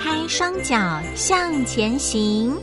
开双脚向前行。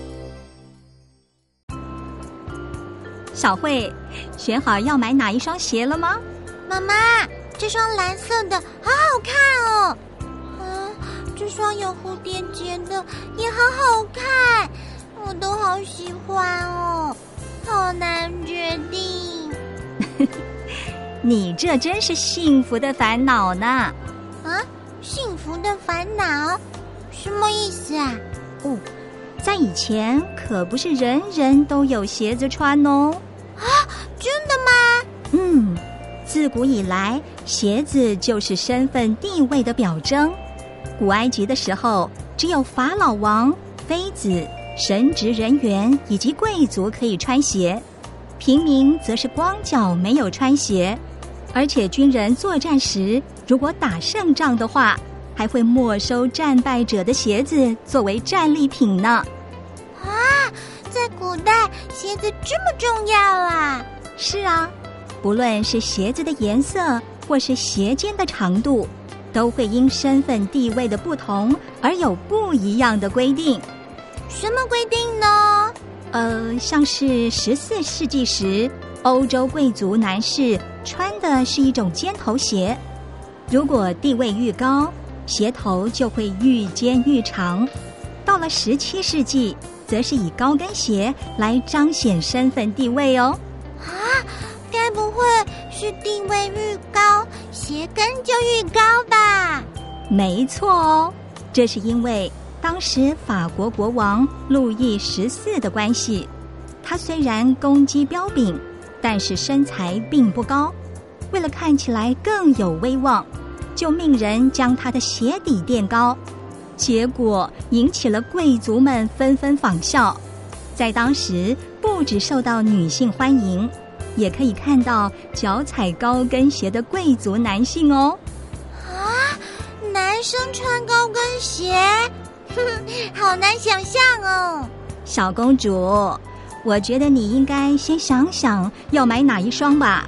小慧，选好要买哪一双鞋了吗？ 妈妈，这双蓝色的好好看哦。这双有蝴蝶结的也好好看，我都好喜欢哦，好难决定。 你这真是幸福的烦恼呢。 啊，幸福的烦恼？什么意思啊？ 哦，在以前可不是人人都有鞋子穿哦。 啊，真的吗？ 自古以来，鞋子就是身份地位的表征。古埃及的时候，只有法老王、妃子、神职人员以及贵族可以穿鞋，平民则是光脚没有穿鞋。而且军人作战时，如果打胜仗的话，还会没收战败者的鞋子作为战利品呢。 啊，在古代鞋子这么重要啊？ 是啊，不论是鞋子的颜色或是鞋尖的长度，都会因身份地位的不同而有不一样的规定。 什么规定呢？ 像是14世纪时，欧洲贵族男士穿的是一种尖头鞋，如果地位愈高，鞋头就会愈尖愈长。到了17世纪，则是以高跟鞋来彰显身份地位哦。 啊，该不会是地位愈高，鞋跟就愈高吧？ 没错哦，这是因为当时法国国王路易14的关系，他虽然攻击彪炳，但是身材并不高，为了看起来更有威望，就命人将他的鞋底垫高，结果引起了贵族们纷纷仿效。在当时，不只受到女性欢迎，也可以看到脚踩高跟鞋的贵族男性哦。 啊，男生穿高跟鞋，好难想象哦。 小公主，我觉得你应该先想想要买哪一双吧。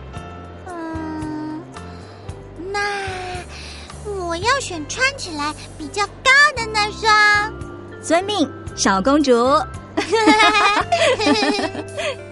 那我要选穿起来比较高的那双。 遵命，小公主。